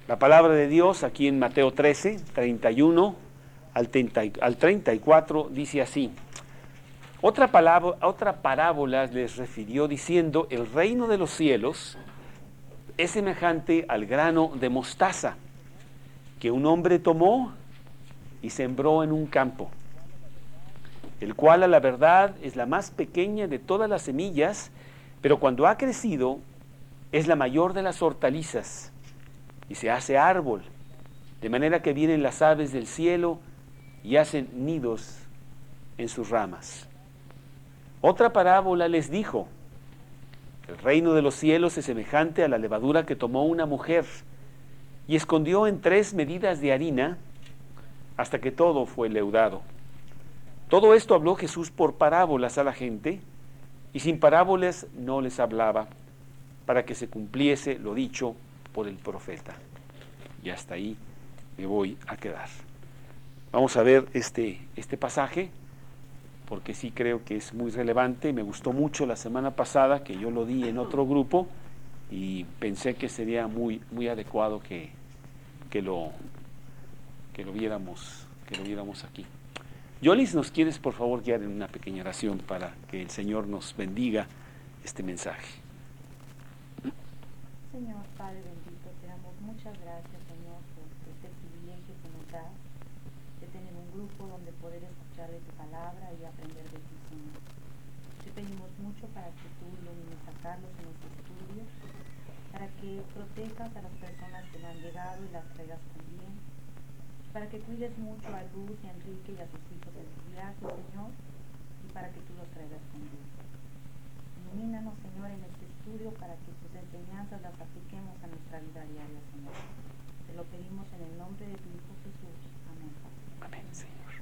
La palabra de Dios aquí en Mateo 13, 31 al 34 dice así. Otra parábola les refirió diciendo, el reino de los cielos es semejante al grano de mostaza que un hombre tomó y sembró en un campo, el cual a la verdad es la más pequeña de todas las semillas, pero cuando ha crecido es la mayor de las hortalizas y se hace árbol, de manera que vienen las aves del cielo y hacen nidos en sus ramas. Otra parábola les dijo, el reino de los cielos es semejante a la levadura que tomó una mujer y escondió en 3 medidas de harina hasta que todo fue leudado. Todo esto habló Jesús por parábolas a la gente, y sin parábolas no les hablaba, para que se cumpliese lo dicho por el profeta. Y hasta ahí me voy a quedar. Vamos a ver este pasaje, porque sí creo que es muy relevante. Me gustó mucho la semana pasada, que yo lo di en otro grupo, y pensé que sería muy adecuado que lo viéramos aquí. Yolis, ¿nos quieres por favor guiar en una pequeña oración para que el Señor nos bendiga este mensaje? Señor Padre bendito, te damos muchas gracias, Señor, por este privilegio que nos das de tener un grupo donde poder escuchar de tu palabra y aprender de ti, Señor. Te pedimos mucho para que tú ilumines a Carlos en los estudios, para que protejas a las personas que no han llegado y las traigas con bien, para que cuides mucho a Luz y a Enrique y a sus hijos en sus viajes, Señor, y para que tú los traigas con bien. Ilumínanos, Señor, en este estudio para que tus enseñanzas las apliquemos a nuestra vida diaria, Señor. Te lo pedimos en el nombre de tu Hijo Jesús. Amén. Amén, Señor.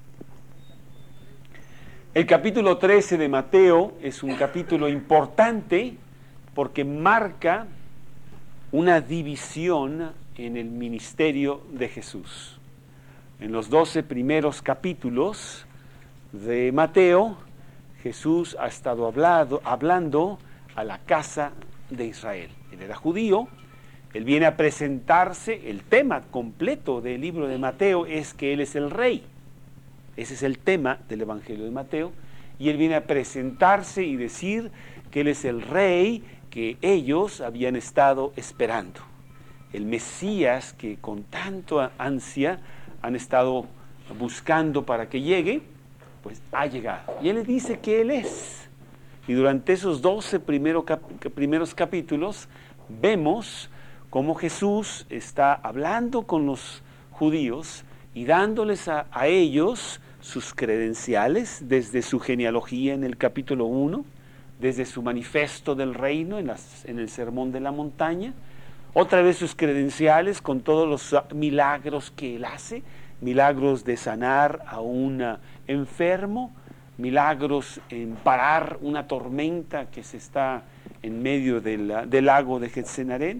El capítulo 13 de Mateo es un capítulo importante porque marca una división en el ministerio de Jesús. En los 12 primeros capítulos de Mateo, Jesús ha estado hablando a la casa de Israel. Él era judío, él viene a presentarse. El tema completo del libro de Mateo es que él es el rey. Ese es el tema del Evangelio de Mateo. Y él viene a presentarse y decir que él es el rey que ellos habían estado esperando. El Mesías que con tanto ansia han estado buscando para que llegue, pues ha llegado. Y él les dice que él es. Y durante esos 12 primeros capítulos vemos cómo Jesús está hablando con los judíos y dándoles a ellos sus credenciales, desde su genealogía en el capítulo 1, desde su manifiesto del reino en el Sermón de la Montaña, otra vez sus credenciales con todos los milagros que él hace, milagros de sanar a un enfermo, milagros en parar una tormenta que se está en medio del lago de Getsemaní,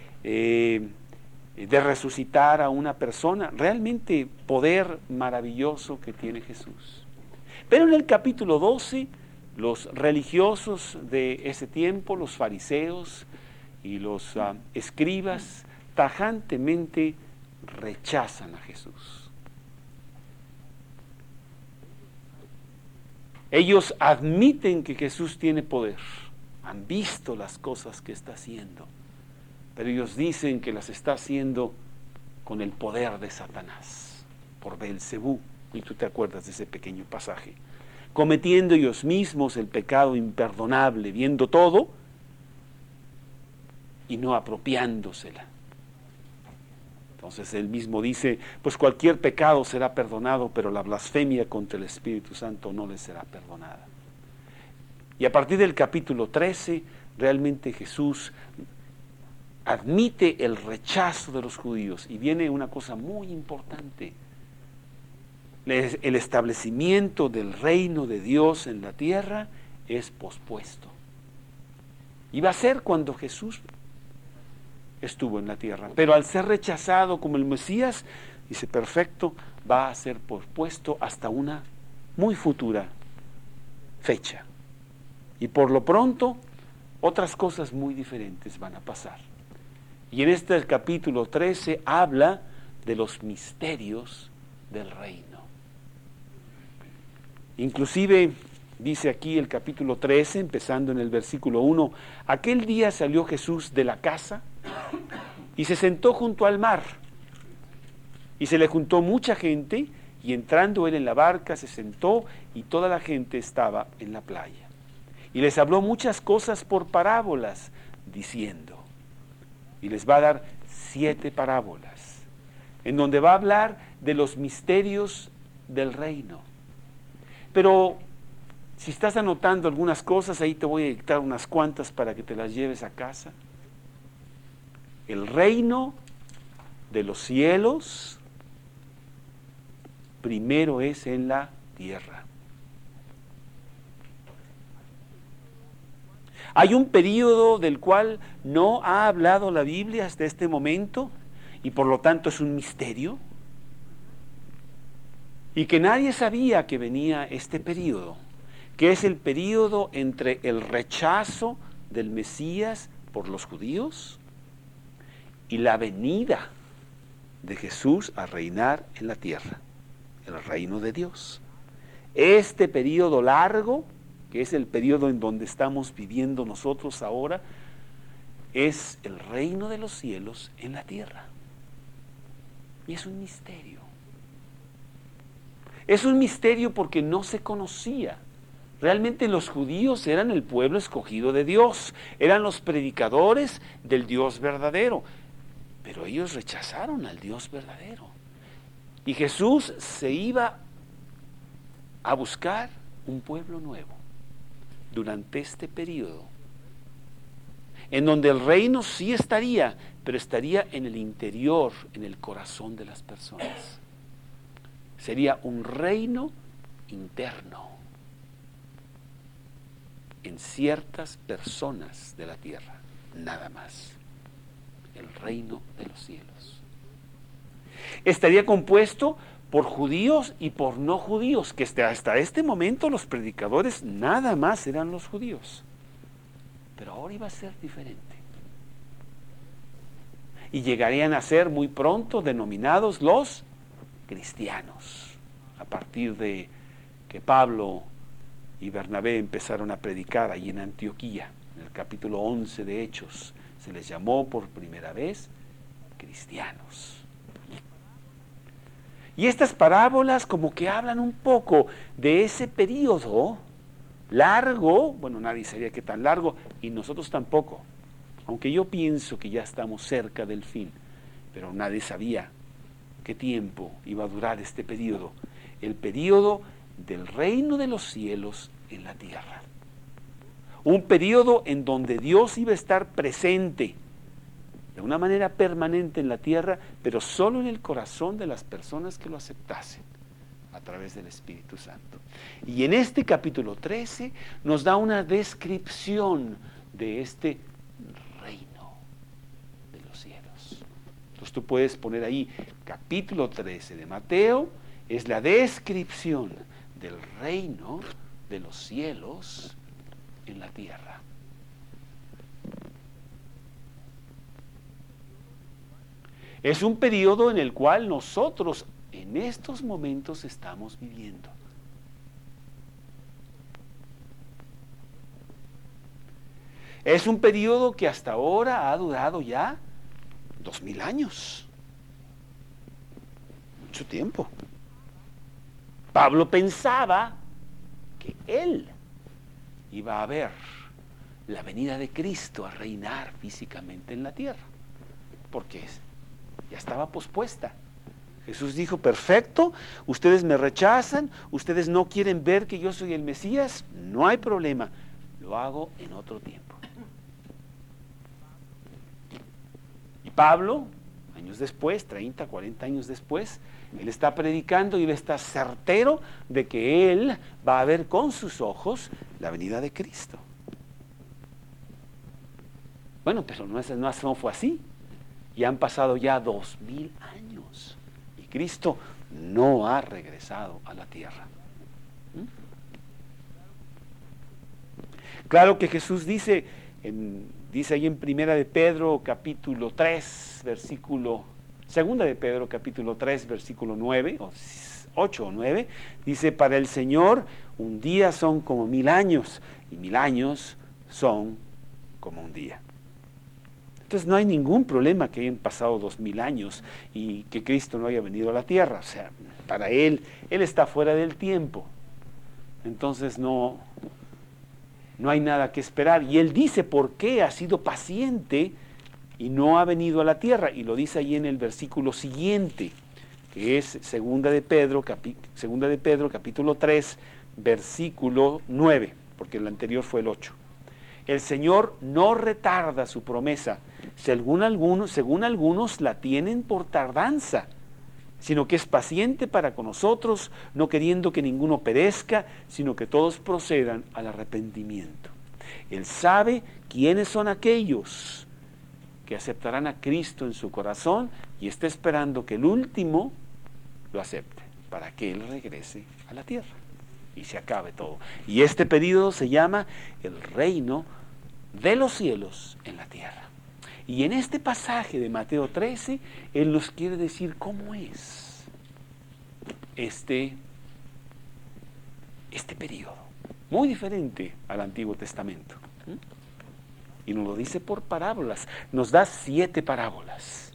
de resucitar a una persona. Realmente poder maravilloso que tiene Jesús. Pero en el capítulo 12, los religiosos de ese tiempo, los fariseos y los escribas, tajantemente rechazan a Jesús. Ellos admiten que Jesús tiene poder, han visto las cosas que está haciendo, pero ellos dicen que las está haciendo con el poder de Satanás, por Beelzebú, y tú te acuerdas de ese pequeño pasaje, cometiendo ellos mismos el pecado imperdonable, viendo todo y no apropiándosela. Entonces él mismo dice, pues cualquier pecado será perdonado, pero la blasfemia contra el Espíritu Santo no les será perdonada. Y a partir del capítulo 13, realmente Jesús admite el rechazo de los judíos, y viene una cosa muy importante: el establecimiento del reino de Dios en la tierra es pospuesto. Y va a ser cuando Jesús estuvo en la tierra, pero al ser rechazado como el Mesías, dice, perfecto, va a ser pospuesto hasta una muy futura fecha. Y por lo pronto, otras cosas muy diferentes van a pasar. Y en este capítulo 13 habla de los misterios del reino. Inclusive dice aquí el capítulo 13, empezando en el versículo 1, aquel día salió Jesús de la casa y se sentó junto al mar. Y se le juntó mucha gente, y entrando él en la barca se sentó, y toda la gente estaba en la playa. Y les habló muchas cosas por parábolas, diciendo, y les va a dar 7 parábolas, en donde va a hablar de los misterios del reino. Pero si estás anotando algunas cosas, ahí te voy a dictar unas cuantas para que te las lleves a casa. El reino de los cielos primero es en la tierra. Hay un período del cual no ha hablado la Biblia hasta este momento y por lo tanto es un misterio y que nadie sabía que venía este período, que es el período entre el rechazo del Mesías por los judíos y la venida de Jesús a reinar en la tierra, el reino de Dios. Este período largo, que es el período en donde estamos viviendo nosotros ahora, es el reino de los cielos en la tierra. Y es un misterio. Es un misterio porque no se conocía. Realmente los judíos eran el pueblo escogido de Dios, eran los predicadores del Dios verdadero, pero ellos rechazaron al Dios verdadero. Y Jesús se iba a buscar un pueblo nuevo durante este periodo, en donde el reino sí estaría, pero estaría en el interior, en el corazón de las personas. Sería un reino interno en ciertas personas de la tierra, nada más. El reino de los cielos. Estaría compuesto por judíos y por no judíos, que hasta este momento los predicadores nada más eran los judíos. Pero ahora iba a ser diferente. Y llegarían a ser muy pronto denominados los cristianos, a partir de que Pablo y Bernabé empezaron a predicar allí en Antioquía, en el capítulo 11 de Hechos, se les llamó por primera vez cristianos. Y estas parábolas como que hablan un poco de ese periodo largo, bueno, nadie sabía qué tan largo, y nosotros tampoco, aunque yo pienso que ya estamos cerca del fin, pero nadie sabía qué tiempo iba a durar este periodo, el periodo del reino de los cielos en la tierra. Un periodo en donde Dios iba a estar presente de una manera permanente en la tierra, pero solo en el corazón de las personas que lo aceptasen a través del Espíritu Santo. Y en este capítulo 13 nos da una descripción de este reino de los cielos. Entonces tú puedes poner ahí capítulo 13 de Mateo, es la descripción del reino de los cielos en la tierra. Es un periodo en el cual nosotros en estos momentos estamos viviendo. Es un periodo que hasta ahora ha durado ya 2000 años. Mucho tiempo. Pablo pensaba que él iba a ver la venida de Cristo a reinar físicamente en la tierra, porque ya estaba pospuesta. Jesús dijo, perfecto, ustedes me rechazan, ustedes no quieren ver que yo soy el Mesías, no hay problema, lo hago en otro tiempo. Y Pablo, años después, 30, 40 años después, él está predicando y él está certero de que él va a ver con sus ojos la venida de Cristo. Bueno, pero no fue así. Y han pasado ya 2000 años y Cristo no ha regresado a la tierra. Claro que Jesús dice en Dice ahí en Primera de Pedro capítulo 3, versículo, Segunda de Pedro capítulo 3, versículo 9, o 8 o 9, dice, para el Señor un día son como 1000 años, y 1000 años son como un día. Entonces no hay ningún problema que hayan pasado 2000 años y que Cristo no haya venido a la tierra. O sea, para Él está fuera del tiempo. Entonces no hay nada que esperar. Y Él dice por qué ha sido paciente y no ha venido a la tierra. Y lo dice ahí en el versículo siguiente, que es Segunda de Pedro capítulo 3, versículo 9, porque el anterior fue el 8. El Señor no retarda su promesa, según algunos la tienen por tardanza, sino que es paciente para con nosotros, no queriendo que ninguno perezca, sino que todos procedan al arrepentimiento. Él sabe quiénes son aquellos que aceptarán a Cristo en su corazón y está esperando que el último lo acepte, para que Él regrese a la tierra y se acabe todo. Y este período se llama el reino de los cielos en la tierra. Y en este pasaje de Mateo 13, Él nos quiere decir cómo es este período, muy diferente al Antiguo Testamento. Y nos lo dice por parábolas, nos da 7 parábolas.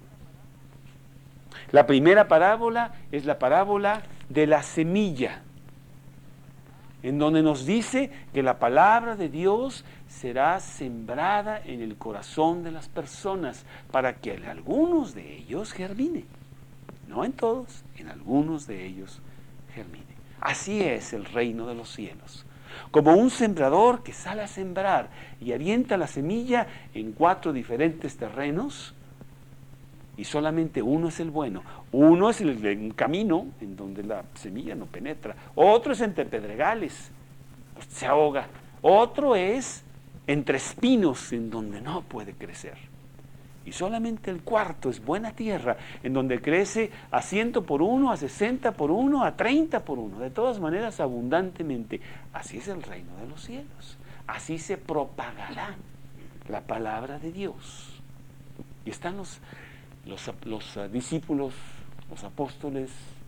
La primera parábola es la parábola de la semilla, en donde nos dice que la palabra de Dios será sembrada en el corazón de las personas para que en algunos de ellos germine. No en todos, en algunos de ellos germine. Así es el reino de los cielos. Como un sembrador que sale a sembrar y avienta la semilla en 4 diferentes terrenos, y solamente uno es el bueno. Uno es un camino en donde la semilla no penetra. Otro es entre pedregales, pues se ahoga. Otro es entre espinos, en donde no puede crecer. Y solamente el cuarto es buena tierra, en donde crece a 100 por 1, a 60 por 1, a 30 por 1. De todas maneras, abundantemente. Así es el reino de los cielos. Así se propagará la palabra de Dios. Y están los discípulos, los apóstoles,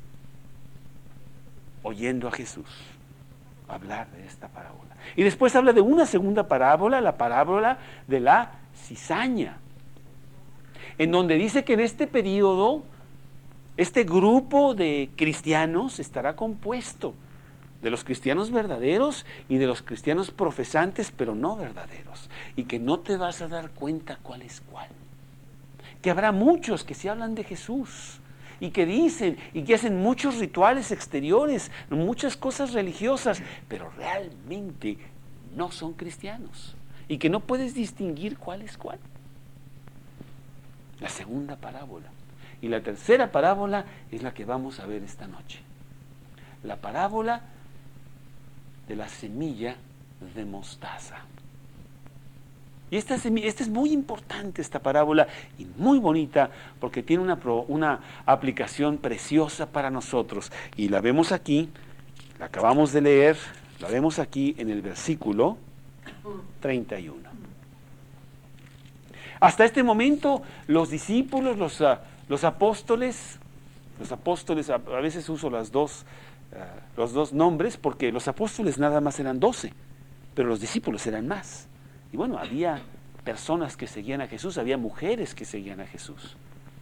oyendo a Jesús hablar de esta parábola. Y después habla de una segunda parábola, la parábola de la cizaña, en donde dice que en este periodo, este grupo de cristianos estará compuesto de los cristianos verdaderos y de los cristianos profesantes, pero no verdaderos, y que no te vas a dar cuenta cuál es cuál. Que habrá muchos que se hablan de Jesús y que dicen y que hacen muchos rituales exteriores, muchas cosas religiosas, pero realmente no son cristianos y que no puedes distinguir cuál es cuál. La segunda parábola. Y la tercera parábola es la que vamos a ver esta noche. La parábola de la semilla de mostaza. Y esta es muy importante, esta parábola, y muy bonita, porque tiene una aplicación preciosa para nosotros. Y la vemos aquí, la acabamos de leer, la vemos aquí en el versículo 31. Hasta este momento, los discípulos, los apóstoles, a veces uso los dos nombres, porque los apóstoles nada más eran 12, pero los discípulos eran más. Y bueno, había personas que seguían a Jesús, había mujeres que seguían a Jesús.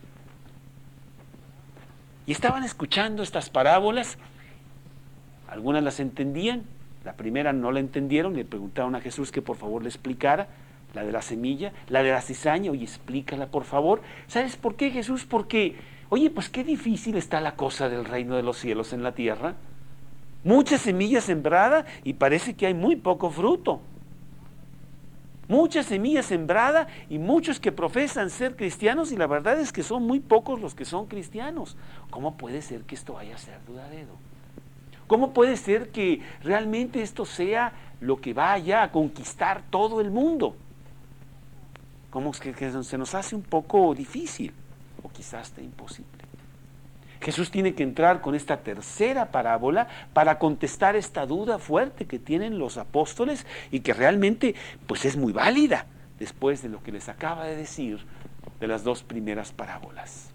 Y estaban escuchando estas parábolas, algunas las entendían, la primera no la entendieron, le preguntaron a Jesús que por favor le explicara, la de la semilla, la de la cizaña, oye, explícala por favor. ¿Sabes por qué, Jesús? Porque, oye, pues qué difícil está la cosa del reino de los cielos en la tierra. Mucha semilla sembrada y parece que hay muy poco fruto. Mucha semilla sembrada y muchos que profesan ser cristianos y la verdad es que son muy pocos los que son cristianos. ¿Cómo puede ser que esto vaya a ser duradero? ¿Cómo puede ser que realmente esto sea lo que vaya a conquistar todo el mundo? Como que se nos hace un poco difícil o quizás hasta imposible. Jesús tiene que entrar con esta tercera parábola para contestar esta duda fuerte que tienen los apóstoles y que realmente pues es muy válida, después de lo que les acaba de decir de las dos primeras parábolas.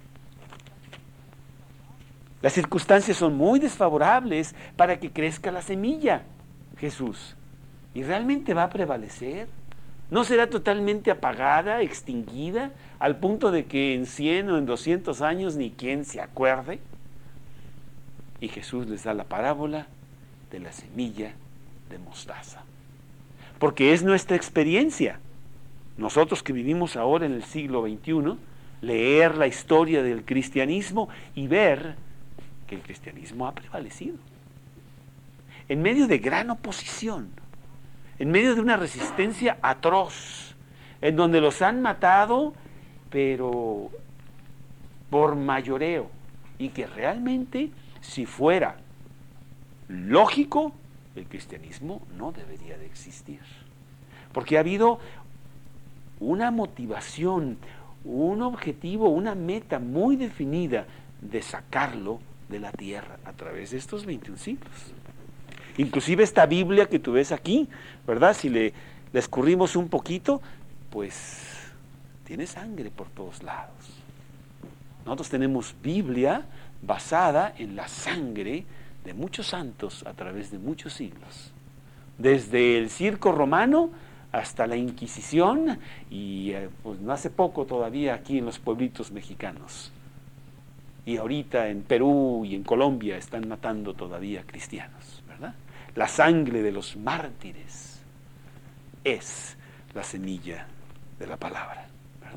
Las circunstancias son muy desfavorables para que crezca la semilla, Jesús. ¿Y realmente va a prevalecer? ¿No será totalmente apagada, extinguida, al punto de que en 100 o en 200 años ni quien se acuerde? Y Jesús les da la parábola de la semilla de mostaza. Porque es nuestra experiencia. Nosotros que vivimos ahora en el siglo XXI, leer la historia del cristianismo y ver que el cristianismo ha prevalecido. En medio de gran oposición, en medio de una resistencia atroz, en donde los han matado, pero por mayoreo, y que realmente, si fuera lógico, el cristianismo no debería de existir. Porque ha habido una motivación, un objetivo, una meta muy definida de sacarlo de la tierra a través de estos 21 siglos. Inclusive esta Biblia que tú ves aquí, ¿verdad? Si le escurrimos un poquito, pues tiene sangre por todos lados. Nosotros tenemos Biblia basada en la sangre de muchos santos a través de muchos siglos. Desde el circo romano hasta la Inquisición y pues no hace poco todavía aquí en los pueblitos mexicanos. Y ahorita en Perú y en Colombia están matando todavía cristianos, ¿verdad? La sangre de los mártires es la semilla de la palabra, ¿verdad?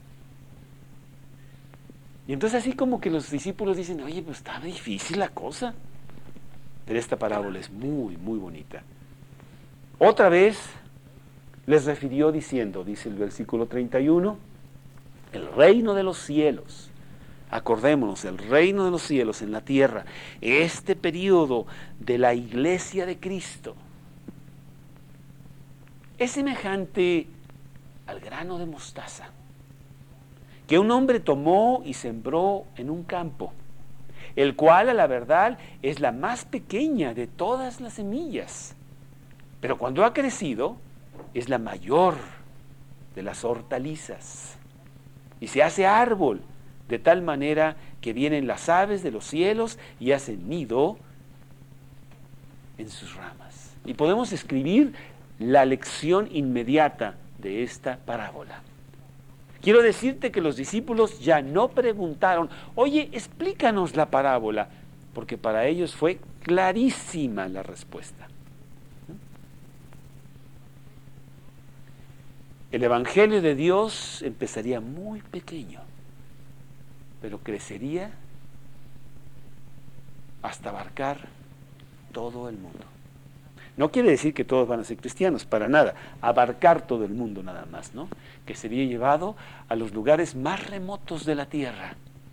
Y entonces así como que los discípulos dicen, oye, pues está difícil la cosa. Pero esta parábola es muy, muy bonita. Otra vez les refirió diciendo, dice el versículo 31, el reino de los cielos. Acordémonos, el reino de los cielos en la tierra, este periodo de la iglesia de Cristo, es semejante al grano de mostaza, que un hombre tomó y sembró en un campo, el cual a la verdad es la más pequeña de todas las semillas, pero cuando ha crecido es la mayor de las hortalizas, y se hace árbol, de tal manera que vienen las aves de los cielos y hacen nido en sus ramas. Y podemos escribir la lección inmediata de esta parábola. Quiero decirte que los discípulos ya no preguntaron, oye, explícanos la parábola, porque para ellos fue clarísima la respuesta. El Evangelio de Dios empezaría muy pequeño, pero crecería hasta abarcar todo el mundo. No quiere decir que todos van a ser cristianos, para nada, abarcar todo el mundo nada más, ¿no? Que sería llevado a los lugares más remotos de la tierra,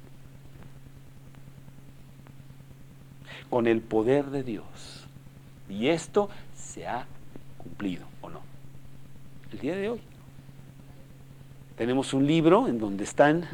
con el poder de Dios. Y esto se ha cumplido, ¿o no? El día de hoy. Tenemos un libro en donde están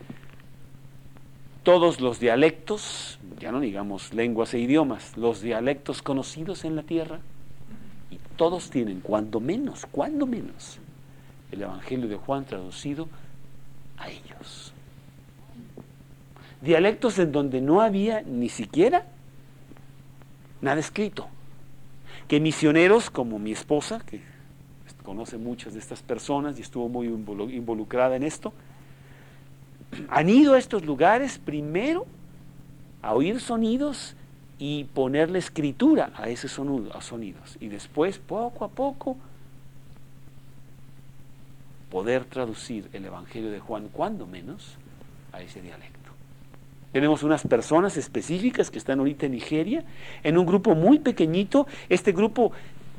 todos los dialectos, ya no digamos lenguas e idiomas, los dialectos conocidos en la tierra, y todos tienen, cuando menos, el Evangelio de Juan traducido a ellos. Dialectos en donde no había ni siquiera nada escrito, que misioneros como mi esposa, que conoce muchas de estas personas y estuvo muy involucrada en esto, han ido a estos lugares primero a oír sonidos y ponerle escritura a esos sonidos, y después, poco a poco, poder traducir el Evangelio de Juan, cuando menos, a ese dialecto. Tenemos unas personas específicas que están ahorita en Nigeria, en un grupo muy pequeñito. Este grupo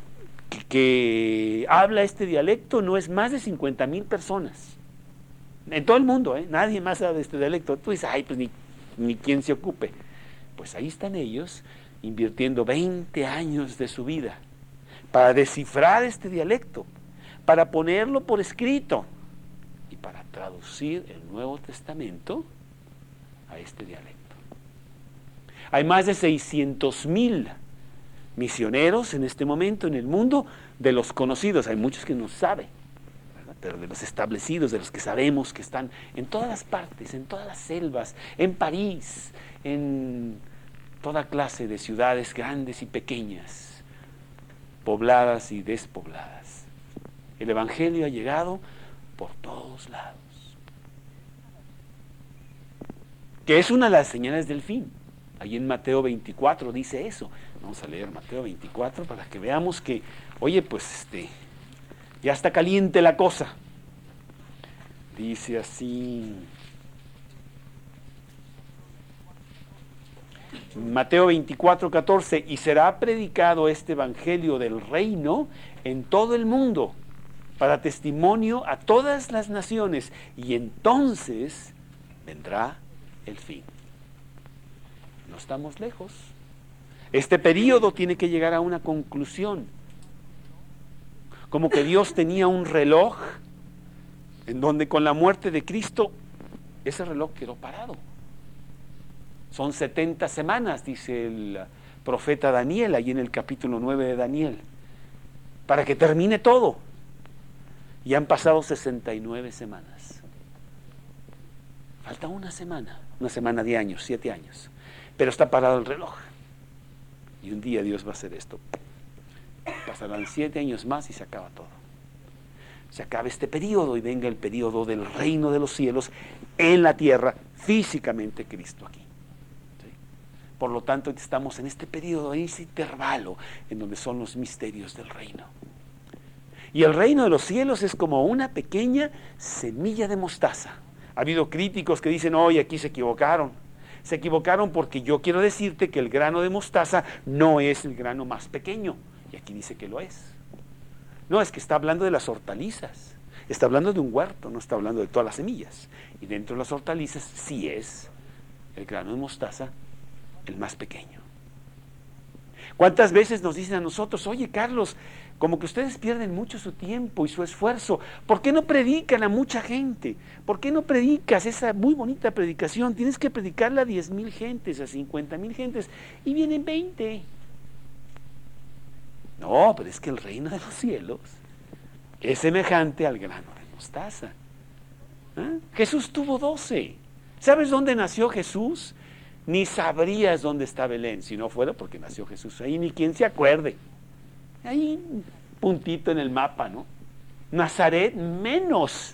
que habla este dialecto no es más de 50,000 personas. En todo el mundo, nadie más sabe de este dialecto. Tú dices, ay, pues ni quien se ocupe. Pues ahí están ellos invirtiendo 20 años de su vida para descifrar este dialecto, para ponerlo por escrito y para traducir el Nuevo Testamento a este dialecto. Hay más de 600,000 misioneros en este momento en el mundo, de los conocidos. Hay muchos que no saben, pero de los establecidos, de los que sabemos que están en todas las partes, en todas las selvas, en París, en toda clase de ciudades grandes y pequeñas, pobladas y despobladas. El Evangelio ha llegado por todos lados. Que es una de las señales del fin. Ahí en Mateo 24 dice eso. Vamos a leer Mateo 24 para que veamos que, oye, pues ya está caliente la cosa. Dice así. Mateo 24, 14, y será predicado este evangelio del reino en todo el mundo, para testimonio a todas las naciones, y entonces vendrá el fin. No estamos lejos. Este periodo tiene que llegar a una conclusión. Como que Dios tenía un reloj en donde con la muerte de Cristo ese reloj quedó parado. Son 70 semanas, dice el profeta Daniel, ahí en el capítulo 9 de Daniel, para que termine todo. Y han pasado 69 semanas. Falta una semana de años, 7 años. Pero está parado el reloj. Y un día Dios va a hacer esto. Pasarán 7 años más y se acaba todo. Se acaba este periodo y venga el periodo del reino de los cielos en la tierra, físicamente Cristo aquí. ¿Sí? Por lo tanto, estamos en este periodo, en ese intervalo, en donde son los misterios del reino. Y el reino de los cielos es como una pequeña semilla de mostaza. Ha habido críticos que dicen, oye, aquí se equivocaron. Se equivocaron porque yo quiero decirte que el grano de mostaza no es el grano más pequeño. Y aquí dice que lo es. No, es que está hablando de las hortalizas. Está hablando de un huerto, no está hablando de todas las semillas. Y dentro de las hortalizas sí es el grano de mostaza el más pequeño. ¿Cuántas veces nos dicen a nosotros, oye Carlos, como que ustedes pierden mucho su tiempo y su esfuerzo, ¿por qué no predican a mucha gente? ¿Por qué no predicas esa muy bonita predicación? Tienes que predicarla a 10,000 gentes, a 50,000 gentes, y vienen 20. No, pero es que el reino de los cielos es semejante al grano de mostaza. Jesús tuvo 12. ¿Sabes dónde nació Jesús? Ni sabrías dónde está Belén, si no fuera porque nació Jesús ahí, ni quien se acuerde. Ahí un puntito en el mapa, ¿no? Nazaret menos.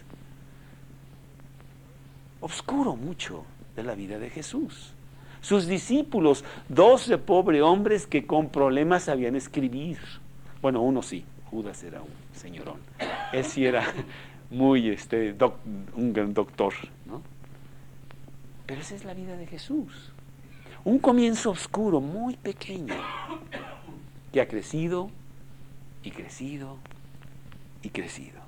Oscuro mucho de la vida de Jesús. Sus discípulos, 12 pobres hombres que con problemas sabían escribir. Bueno, uno sí, Judas era un señorón. Él sí era muy un gran doctor, ¿no? Pero esa es la vida de Jesús. Un comienzo oscuro, muy pequeño, que ha crecido y crecido y crecido.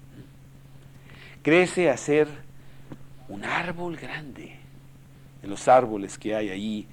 Crece a ser un árbol grande, de los árboles que hay ahí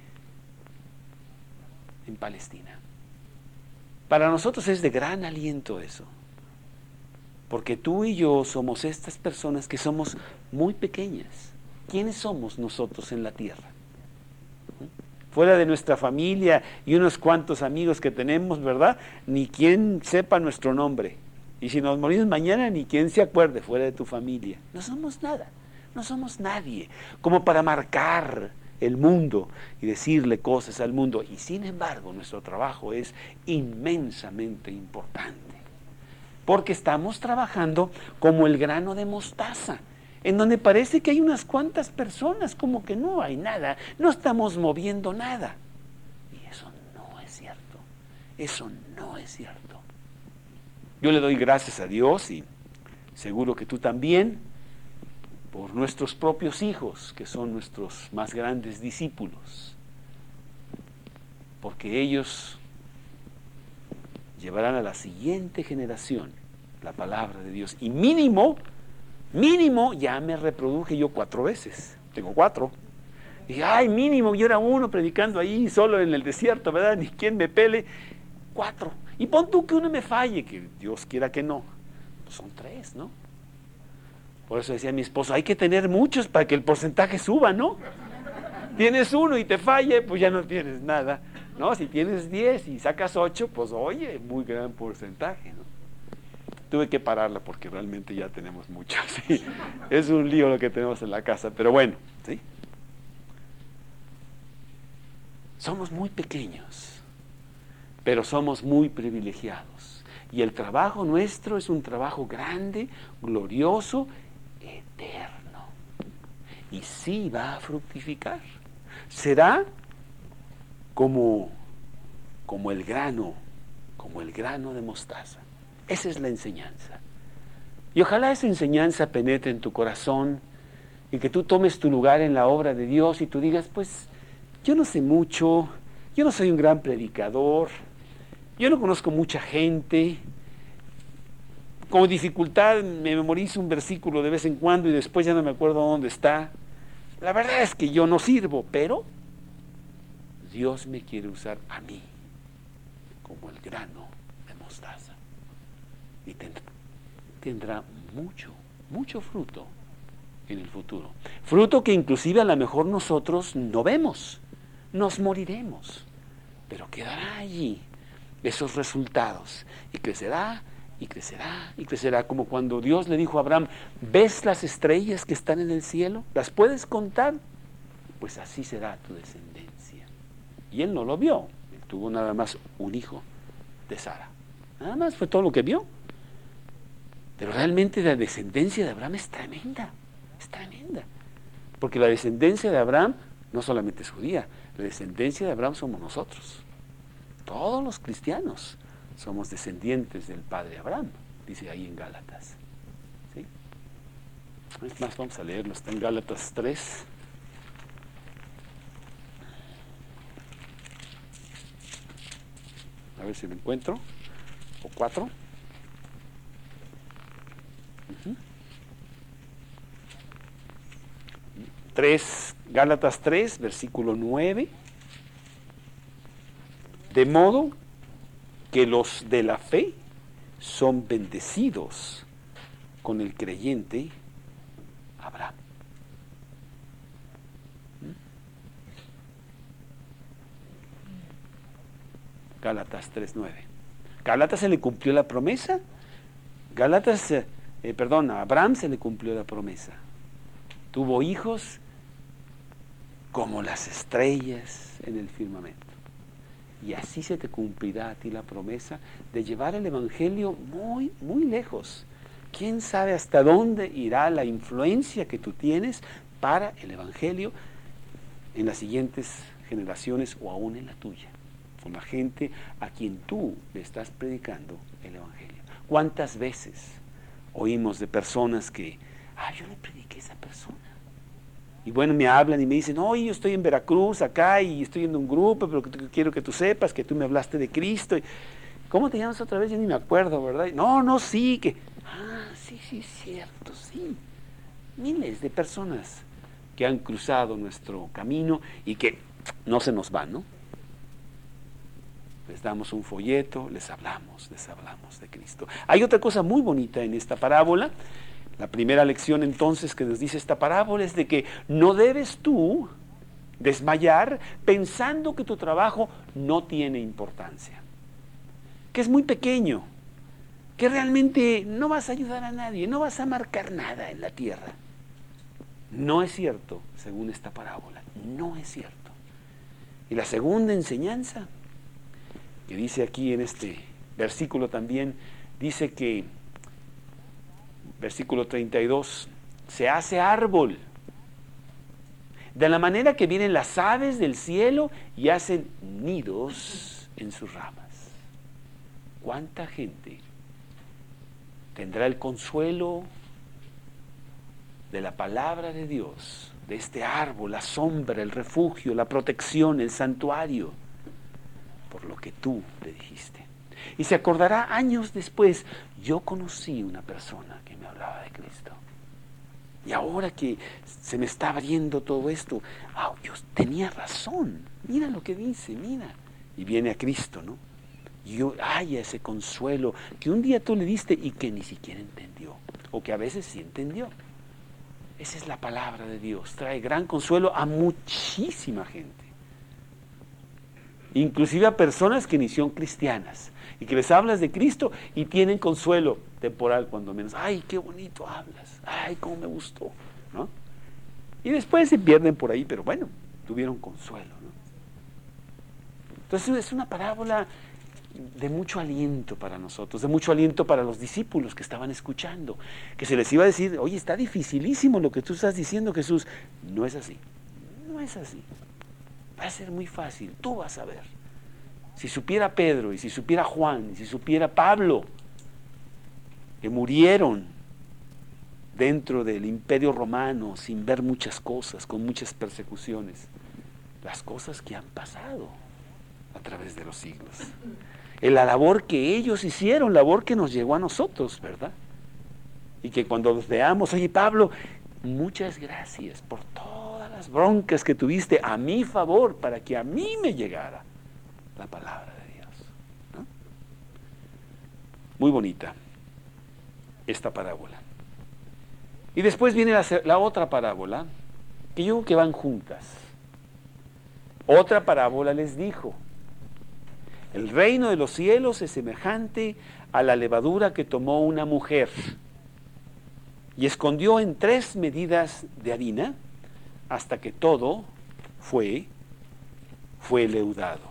en Palestina. Para nosotros es de gran aliento eso, porque tú y yo somos estas personas que somos muy pequeñas. ¿Quiénes somos nosotros en la tierra? Fuera de nuestra familia y unos cuantos amigos que tenemos, ¿verdad? Ni quien sepa nuestro nombre. Y si nos morimos mañana, ni quien se acuerde fuera de tu familia. No somos nada, no somos nadie, como para marcar el mundo y decirle cosas al mundo. Y sin embargo, nuestro trabajo es inmensamente importante, porque estamos trabajando como el grano de mostaza, en donde parece que hay unas cuantas personas, como que no hay nada, no estamos moviendo nada. Y eso no es cierto, eso no es cierto. Yo le doy gracias a Dios, y seguro que tú también, por nuestros propios hijos, que son nuestros más grandes discípulos, porque ellos llevarán a la siguiente generación la palabra de Dios, y mínimo, ya me reproduje yo 4 veces, tengo 4. Dije, ay, mínimo, yo era uno predicando ahí solo en el desierto, ¿verdad? Ni quien me pele. 4. Y pon tú que uno me falle, que Dios quiera que no. Pues son 3, ¿no? Por eso decía mi esposo, hay que tener muchos para que el porcentaje suba, ¿no? Tienes uno y te falle, pues ya no tienes nada, ¿no? Si tienes 10 y sacas 8, pues oye, muy gran porcentaje, ¿no? Tuve que pararla porque realmente ya tenemos mucho. ¿Sí? Es un lío lo que tenemos en la casa, pero bueno, ¿sí? Somos muy pequeños, pero somos muy privilegiados. Y el trabajo nuestro es un trabajo grande, glorioso, eterno. Y sí va a fructificar. Será como el grano de mostaza. Esa es la enseñanza. Y ojalá esa enseñanza penetre en tu corazón y que tú tomes tu lugar en la obra de Dios y tú digas, pues, yo no sé mucho, yo no soy un gran predicador, yo no conozco mucha gente, con dificultad me memorizo un versículo de vez en cuando y después ya no me acuerdo dónde está. La verdad es que yo no sirvo, pero Dios me quiere usar a mí como el grano de mostaza. Y tendrá mucho fruto en el futuro. Fruto que inclusive a lo mejor nosotros no vemos. Nos moriremos, pero quedará allí esos resultados y crecerá y crecerá y crecerá, como cuando Dios le dijo a Abraham, ¿ves las estrellas que están en el cielo? ¿Las puedes contar? Pues así será tu descendencia. Y él no lo vio, él tuvo nada más un hijo de Sara. Nada más fue todo lo que vio. Pero realmente la descendencia de Abraham es tremenda, porque la descendencia de Abraham no solamente es judía, la descendencia de Abraham somos nosotros. Todos los cristianos somos descendientes del padre Abraham, dice ahí en Gálatas. ¿Sí? Es más, vamos a leerlo, está en Gálatas 3. A ver si lo encuentro. O 4. Gálatas 3, versículo 9. De modo que los de la fe son bendecidos con el creyente Abraham. Gálatas 3:9. Gálatas se le cumplió la promesa. A Abraham se le cumplió la promesa. Tuvo hijos como las estrellas en el firmamento. Y así se te cumplirá a ti la promesa de llevar el evangelio muy, muy lejos. ¿Quién sabe hasta dónde irá la influencia que tú tienes para el evangelio en las siguientes generaciones o aún en la tuya? Con la gente a quien tú le estás predicando el evangelio. ¿Cuántas veces oímos de personas que, yo le prediqué a esa persona? Y bueno, me hablan y me dicen, yo estoy en Veracruz, acá, y estoy en un grupo, pero quiero que tú sepas que tú me hablaste de Cristo. ¿Cómo te llamas otra vez? Yo ni me acuerdo, ¿verdad? Sí, que... sí, cierto, sí. Miles de personas que han cruzado nuestro camino y que no se nos van, ¿no? Les damos un folleto, les hablamos de Cristo. Hay otra cosa muy bonita en esta parábola. La primera lección entonces que nos dice esta parábola es de que no debes tú desmayar pensando que tu trabajo no tiene importancia, que es muy pequeño, que realmente no vas a ayudar a nadie, no vas a marcar nada en la tierra. No es cierto, según esta parábola, no es cierto. Y la segunda enseñanza que dice aquí en este versículo también, dice que versículo 32, se hace árbol, de la manera que vienen las aves del cielo y hacen nidos en sus ramas. ¿Cuánta gente tendrá el consuelo de la palabra de Dios, de este árbol, la sombra, el refugio, la protección, el santuario, por lo que tú le dijiste? Y se acordará años después, yo conocí una persona que me hablaba de Cristo. Y ahora que se me está abriendo todo esto, yo tenía razón, mira lo que dice, mira. Y viene a Cristo, ¿no? Y haya ese consuelo que un día tú le diste y que ni siquiera entendió, o que a veces sí entendió. Esa es la palabra de Dios, trae gran consuelo a muchísima gente. Inclusive a personas que ni son cristianas y que les hablas de Cristo y tienen consuelo. temporal cuando menos. ¡Ay, qué bonito hablas! ¡Ay, cómo me gustó! ¿No? Y después se pierden por ahí, pero bueno, tuvieron consuelo, ¿no? Entonces es una parábola de mucho aliento para nosotros, de mucho aliento para los discípulos que estaban escuchando, que se les iba a decir, oye, está dificilísimo lo que tú estás diciendo, Jesús. No es así, no es así. Va a ser muy fácil, tú vas a ver. Si supiera Pedro, y si supiera Juan, y si supiera Pablo, que murieron dentro del Imperio Romano sin ver muchas cosas, con muchas persecuciones, las cosas que han pasado a través de los siglos. La labor que ellos hicieron, labor que nos llegó a nosotros, ¿verdad? Y que cuando los veamos, oye Pablo, muchas gracias por todas las broncas que tuviste a mi favor para que a mí me llegara la palabra de Dios, ¿no? Muy bonita esta parábola. Y después viene la otra parábola, que yo creo que van juntas. Otra parábola les dijo: el reino de los cielos es semejante a la levadura que tomó una mujer y escondió en 3 medidas de harina hasta que todo fue leudado.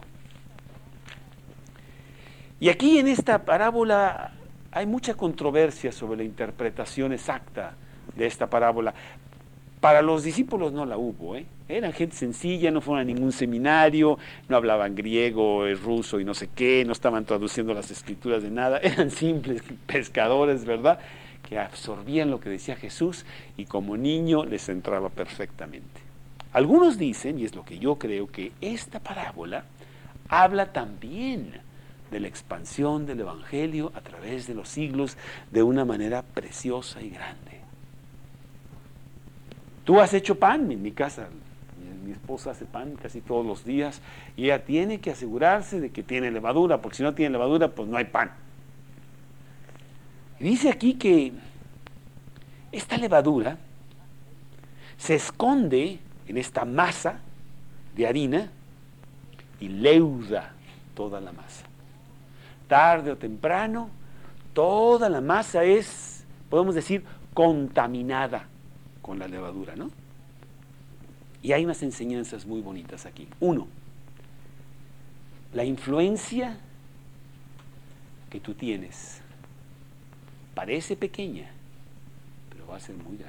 Y aquí en esta parábola hay mucha controversia sobre la interpretación exacta de esta parábola. Para los discípulos no la hubo, Eran gente sencilla, no fueron a ningún seminario, no hablaban griego, ruso y no sé qué, no estaban traduciendo las escrituras de nada, eran simples pescadores, ¿verdad?, que absorbían lo que decía Jesús y como niño les entraba perfectamente. Algunos dicen, y es lo que yo creo, que esta parábola habla también de la expansión del Evangelio a través de los siglos de una manera preciosa y grande. Tú has hecho pan en mi casa, mi esposa hace pan casi todos los días y ella tiene que asegurarse de que tiene levadura, porque si no tiene levadura, pues no hay pan. Y dice aquí que esta levadura se esconde en esta masa de harina y leuda toda la masa. Tarde o temprano, toda la masa es, podemos decir, contaminada con la levadura, ¿no? Y hay unas enseñanzas muy bonitas aquí. 1, la influencia que tú tienes parece pequeña, pero va a ser muy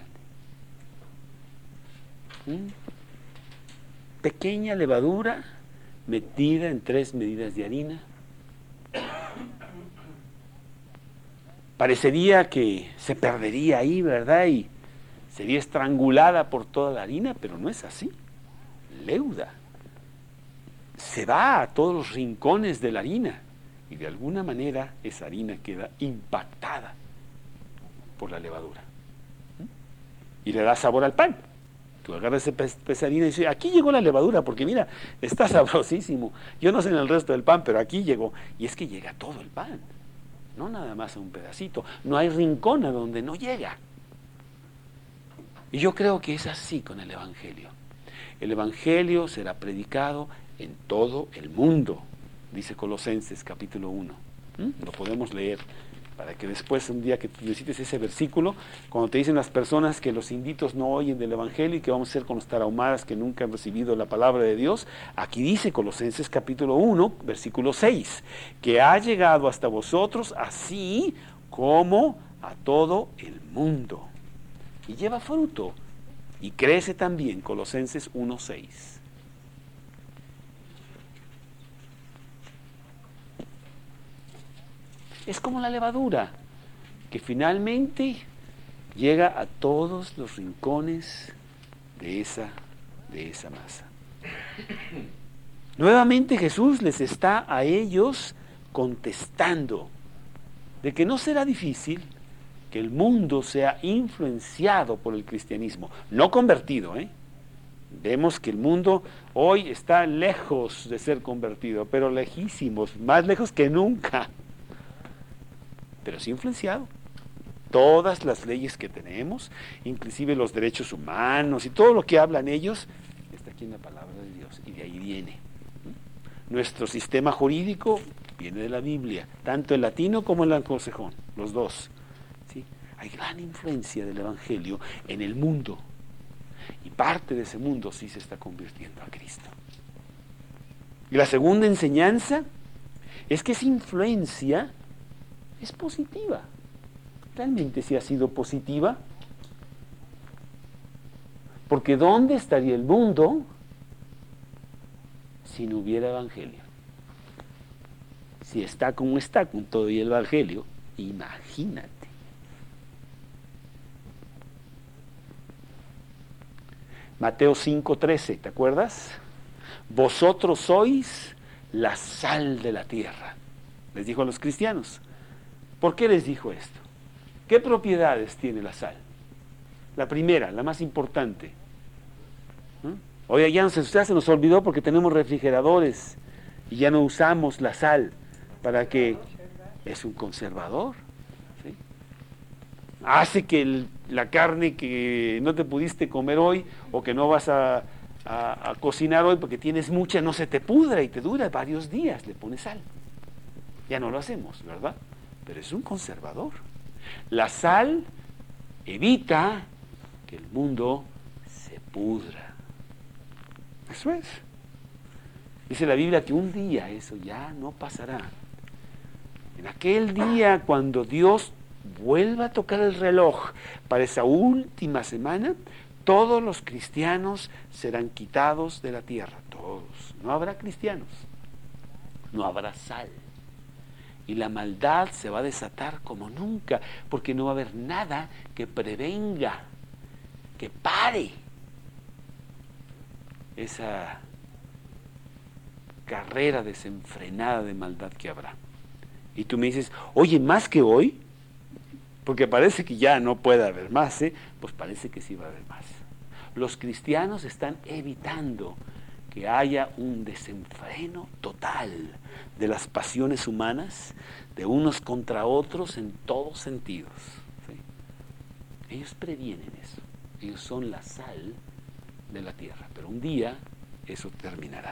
grande. Pequeña levadura metida en 3 medidas de harina. Parecería que se perdería ahí, ¿verdad? Y sería estrangulada por toda la harina, pero no es así. Leuda. Se va a todos los rincones de la harina y de alguna manera esa harina queda impactada por la levadura. Y le da sabor al pan. Tú agarras esa harina y dices, aquí llegó la levadura, porque mira, está sabrosísimo. Yo no sé en el resto del pan, pero aquí llegó. Y es que llega todo el pan, no nada más a un pedacito. No hay rincón a donde no llega. Y yo creo que es así con el Evangelio. El Evangelio será predicado en todo el mundo, dice Colosenses capítulo 1. Lo podemos leer para que después, un día que necesites ese versículo, cuando te dicen las personas que los inditos no oyen del Evangelio y que vamos a hacer con los tarahumaras que nunca han recibido la palabra de Dios, aquí dice Colosenses capítulo 1, versículo 6, que ha llegado hasta vosotros así como a todo el mundo. Y lleva fruto, y crece también, Colosenses 1:6. Es como la levadura, que finalmente llega a todos los rincones de esa masa. Nuevamente Jesús les está a ellos contestando de que no será difícil que el mundo sea influenciado por el cristianismo, no convertido, Vemos que el mundo hoy está lejos de ser convertido, pero lejísimos, más lejos que nunca. Pero es influenciado. Todas las leyes que tenemos, inclusive los derechos humanos y todo lo que hablan ellos, está aquí en la palabra de Dios y de ahí viene. Nuestro sistema jurídico viene de la Biblia, tanto el latino como el anglosajón, los dos. ¿sí? Hay gran influencia del Evangelio en el mundo. Y parte de ese mundo sí se está convirtiendo a Cristo. Y la segunda enseñanza es que esa influencia es positiva. Realmente sí ha sido positiva. Porque ¿dónde estaría el mundo si no hubiera Evangelio? Si está como está con todo el Evangelio, imagínate. Mateo 5:13, ¿te acuerdas? Vosotros sois la sal de la tierra. Les dijo a los cristianos. ¿Por qué les dijo esto? ¿Qué propiedades tiene la sal? La primera, la más importante. Oye, ya se nos olvidó porque tenemos refrigeradores y ya no usamos la sal para que es un conservador. ¿Sí? Hace que la carne que no te pudiste comer hoy o que no vas a cocinar hoy porque tienes mucha, no se te pudra y te dura varios días, le pones sal. Ya no lo hacemos, ¿verdad? Pero es un conservador. La sal evita que el mundo se pudra. Eso es. Dice la Biblia que un día eso ya no pasará. En aquel día cuando Dios vuelva a tocar el reloj para esa última semana, todos los cristianos serán quitados de la tierra. Todos. No habrá cristianos. No habrá sal. Y la maldad se va a desatar como nunca, porque no va a haber nada que prevenga, que pare esa carrera desenfrenada de maldad que habrá. Y tú me dices, oye, ¿más que hoy? Porque parece que ya no puede haber más, ¿eh? Pues parece que sí va a haber más. Los cristianos están evitando que haya un desenfreno total de las pasiones humanas, de unos contra otros en todos sentidos. ¿Sí? Ellos previenen eso. Ellos son la sal de la tierra. Pero un día eso terminará.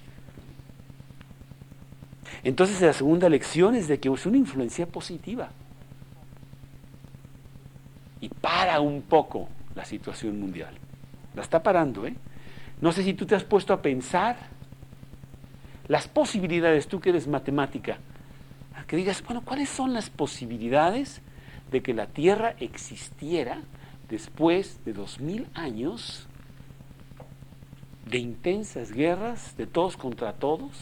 Entonces la segunda lección es de que es una influencia positiva. Y para un poco la situación mundial. La está parando, ¿eh? No sé si tú te has puesto a pensar las posibilidades, tú que eres matemática, que digas, bueno, ¿cuáles son las posibilidades de que la Tierra existiera después de 2000 años de intensas guerras, de todos contra todos?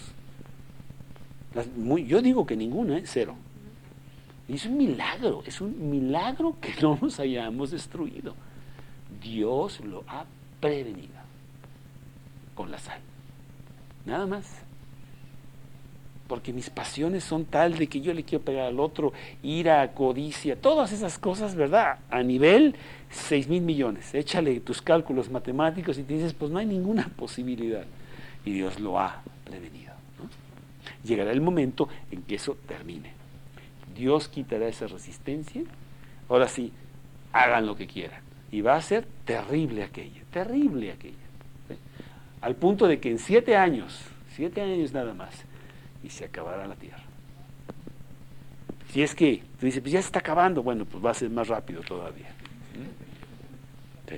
Yo digo que ninguna, cero. Y es un milagro que no nos hayamos destruido. Dios lo ha prevenido con la sal. Nada más. Porque mis pasiones son tal de que yo le quiero pegar al otro, ira, codicia, todas esas cosas, ¿verdad? A nivel 6,000 millones. Échale tus cálculos matemáticos y te dices, pues no hay ninguna posibilidad. Y Dios lo ha prevenido, ¿no? Llegará el momento en que eso termine. Dios quitará esa resistencia. Ahora sí, hagan lo que quieran. Y va a ser terrible aquello. ¿Sí? Al punto de que en 7 años nada más, y se acabará la tierra. Si es que tú dices, pues ya se está acabando, bueno, pues va a ser más rápido todavía. Sí.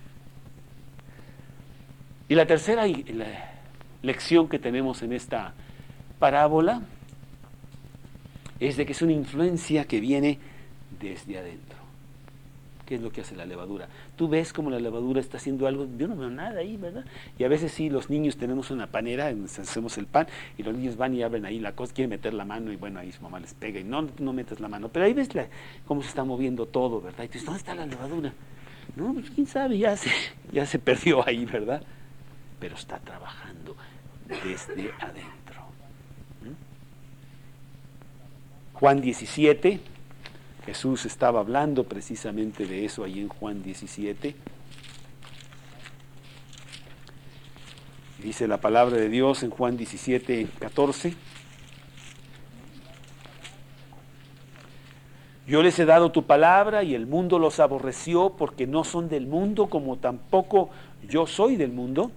Y la tercera lección que tenemos en esta parábola es de que es una influencia que viene desde adentro. ¿Qué es lo que hace la levadura? Tú ves cómo la levadura está haciendo algo, yo no veo nada ahí, ¿verdad? Y a veces sí, los niños tenemos una panera, hacemos el pan, y los niños van y abren ahí la cosa, quieren meter la mano, y bueno, ahí su mamá les pega, y no metes la mano. Pero ahí ves cómo se está moviendo todo, ¿verdad? Y tú dices, ¿dónde está la levadura? No, pues quién sabe, ya se perdió ahí, ¿verdad? Pero está trabajando desde adentro. Juan 17, Jesús estaba hablando precisamente de eso ahí en Juan 17. Dice la palabra de Dios en Juan 17, 14. Yo les he dado tu palabra y el mundo los aborreció porque no son del mundo como tampoco yo soy del mundo.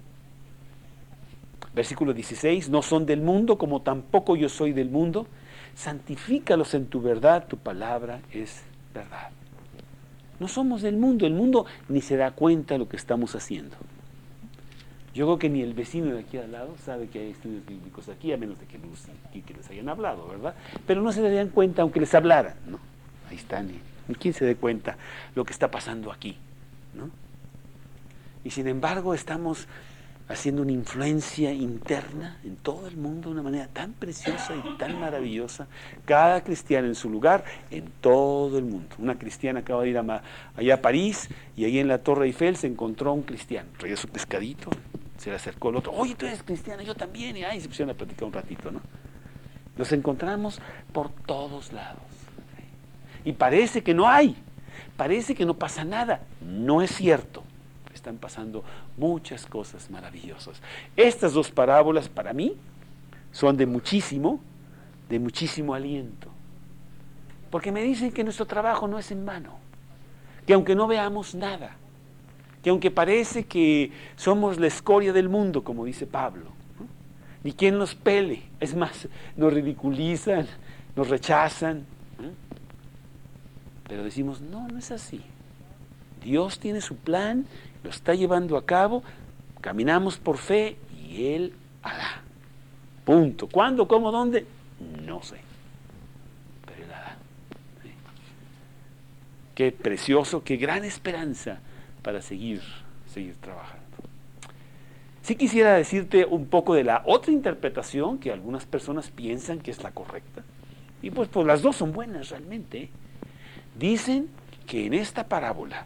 Versículo 16, no son del mundo como tampoco yo soy del mundo. santifícalos en tu verdad, tu palabra es verdad. No somos del mundo, el mundo ni se da cuenta de lo que estamos haciendo. Yo creo que ni el vecino de aquí al lado sabe que hay estudios bíblicos aquí, a menos de que les hayan hablado, ¿verdad? Pero no se darían cuenta aunque les hablaran, ¿no? Ahí están, ni quién se dé cuenta lo que está pasando aquí, ¿no? Y sin embargo estamos haciendo una influencia interna en todo el mundo de una manera tan preciosa y tan maravillosa. Cada cristiano en su lugar, en todo el mundo. Una cristiana acaba de ir allá a París y ahí en la Torre Eiffel se encontró un cristiano. Traía su pescadito, se le acercó el otro. Oye, tú eres cristiana, yo también. Y ahí se pusieron a platicar un ratito, ¿no? Los encontramos por todos lados. Y parece que no hay, parece que no pasa nada. No es cierto. Están pasando muchas cosas maravillosas. Estas dos parábolas para mí son de muchísimo aliento. Porque me dicen que nuestro trabajo no es en vano, que aunque no veamos nada, que aunque parece que somos la escoria del mundo, como dice Pablo, ¿no? Ni quien nos pele, es más, nos ridiculizan, nos rechazan, ¿no? Pero decimos, no es así. Dios tiene su plan, lo está llevando a cabo, caminamos por fe y Él hará. Punto. ¿Cuándo, cómo, dónde? No sé. Pero Él hará. ¿Sí? Qué precioso, qué gran esperanza para seguir trabajando. Sí quisiera decirte un poco de la otra interpretación que algunas personas piensan que es la correcta. Y pues las dos son buenas realmente. Dicen que en esta parábola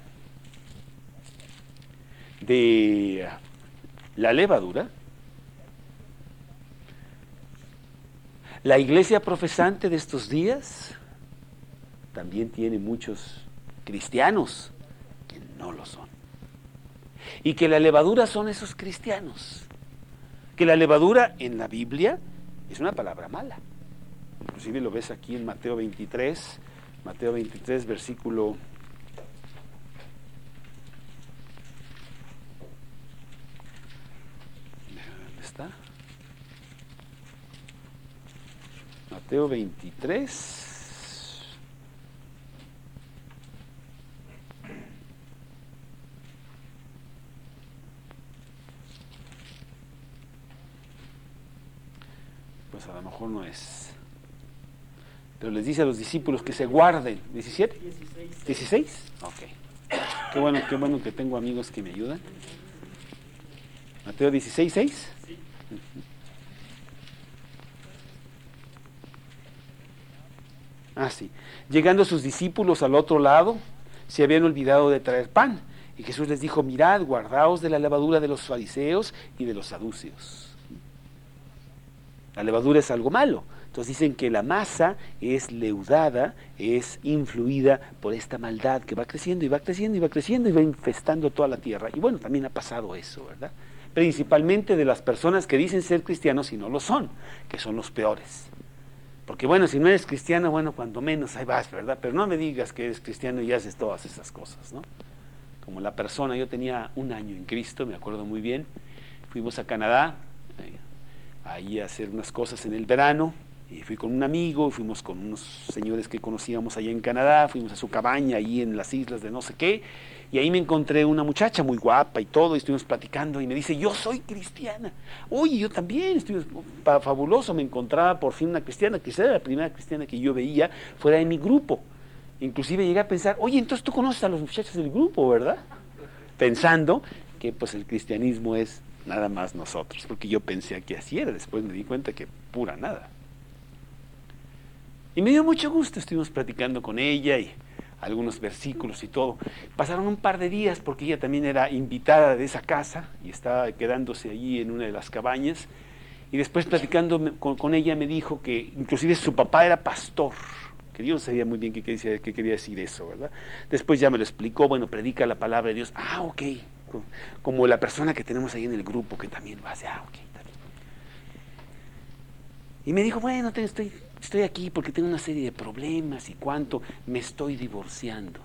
de la levadura, la iglesia profesante de estos días también tiene muchos cristianos que no lo son. Y que la levadura son esos cristianos. Que la levadura en la Biblia es una palabra mala. Inclusive lo ves aquí en Mateo 23, versículo... ¿Está? Mateo 23. Pues a lo mejor no es. Pero les dice a los discípulos que se guarden. ¿17? 16. Ok. Qué bueno que tengo amigos que me ayudan. Mateo 16, 6. Sí. Sí. Llegando sus discípulos al otro lado, se habían olvidado de traer pan. Y Jesús les dijo, mirad, guardaos de la levadura de los fariseos y de los saduceos. La levadura es algo malo. Entonces dicen que la masa es leudada, es influida por esta maldad que va creciendo y va creciendo y va creciendo y va infestando toda la tierra. Y bueno, también ha pasado eso, ¿verdad? Principalmente de las personas que dicen ser cristianos y no lo son, que son los peores. Porque bueno, si no eres cristiano, bueno, cuando menos ahí vas, ¿verdad? Pero no me digas que eres cristiano y haces todas esas cosas, ¿no? Como la persona, yo tenía 1 año en Cristo, me acuerdo muy bien, fuimos a Canadá, ahí a hacer unas cosas en el verano, y fui con un amigo, fuimos con unos señores que conocíamos allá en Canadá, fuimos a su cabaña ahí en las islas de no sé qué, y ahí me encontré una muchacha muy guapa y todo, y estuvimos platicando, y me dice, yo soy cristiana. Oye, yo también, fabuloso, me encontraba por fin una cristiana, que era la primera cristiana que yo veía fuera de mi grupo. Inclusive llegué a pensar, oye, entonces tú conoces a los muchachos del grupo, ¿verdad? Pensando que pues el cristianismo es nada más nosotros, porque yo pensé que así era, después me di cuenta que pura nada. Y me dio mucho gusto, estuvimos platicando con ella y algunos versículos y todo. Pasaron un par de días porque ella también era invitada de esa casa y estaba quedándose allí en una de las cabañas. Y después platicando con ella me dijo que inclusive su papá era pastor, que yo no sabía muy bien qué quería decir eso, ¿verdad? Después ya me lo explicó, bueno, predica la palabra de Dios. Ok, como la persona que tenemos ahí en el grupo que también lo hace. Ok, también. Y me dijo, bueno, estoy aquí porque tengo una serie de problemas y cuánto, me estoy divorciando.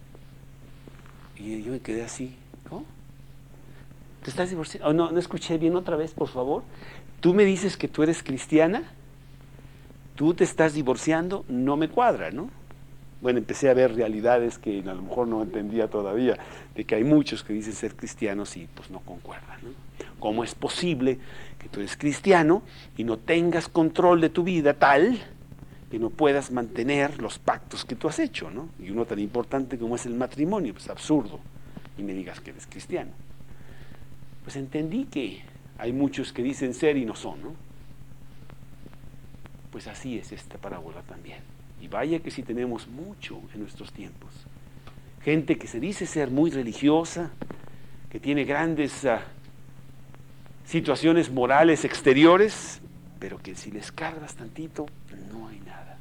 Y yo me quedé así, ¿cómo? ¿Te estás divorciando? No escuché bien otra vez, por favor. ¿Tú me dices que tú eres cristiana? tú te estás divorciando, no me cuadra, ¿no? Bueno, empecé a ver realidades que a lo mejor no entendía todavía, de que hay muchos que dicen ser cristianos y pues no concuerdan, ¿no? ¿Cómo es posible que tú eres cristiano y no tengas control de tu vida tal que no puedas mantener los pactos que tú has hecho, ¿no? Y uno tan importante como es el matrimonio, pues absurdo, y me digas que eres cristiano. Pues entendí que hay muchos que dicen ser y no son, ¿no? Pues así es esta parábola también. Y vaya que sí tenemos mucho en nuestros tiempos. Gente que se dice ser muy religiosa, que tiene grandes situaciones morales exteriores, pero que si les cargas tantito, no hay nada.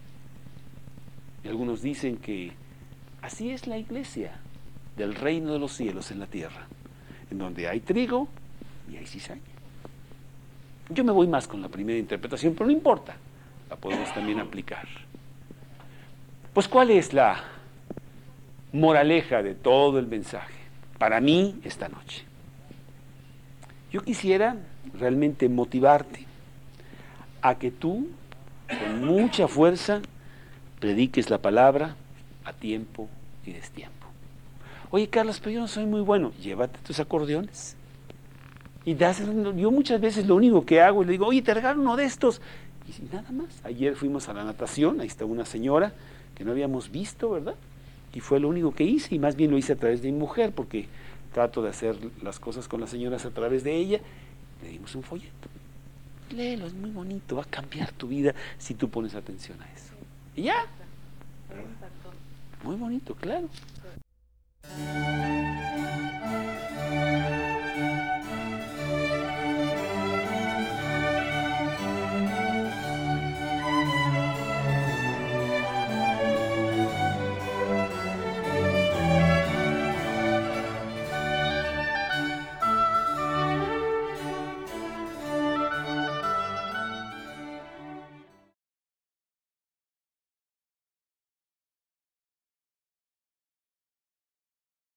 Y algunos dicen que así es la iglesia del reino de los cielos en la tierra, en donde hay trigo y hay cizaña. Yo me voy más con la primera interpretación, pero no importa, la podemos también aplicar. Pues, ¿cuál es la moraleja de todo el mensaje para mí esta noche? Yo quisiera realmente motivarte a que tú, con mucha fuerza, prediques la palabra a tiempo y destiempo. Oye, Carlos, pero yo no soy muy bueno. Llévate tus acordeones y dáselo. Yo muchas veces lo único que hago es le digo, oye, te regalo uno de estos. Y nada más. Ayer fuimos a la natación, ahí está una señora que no habíamos visto, ¿verdad? Y fue lo único que hice, y más bien lo hice a través de mi mujer, porque trato de hacer las cosas con las señoras a través de ella. Le dimos un folleto. Léelo, es muy bonito, va a cambiar tu vida si tú pones atención a eso. Y ya. Muy bonito, claro.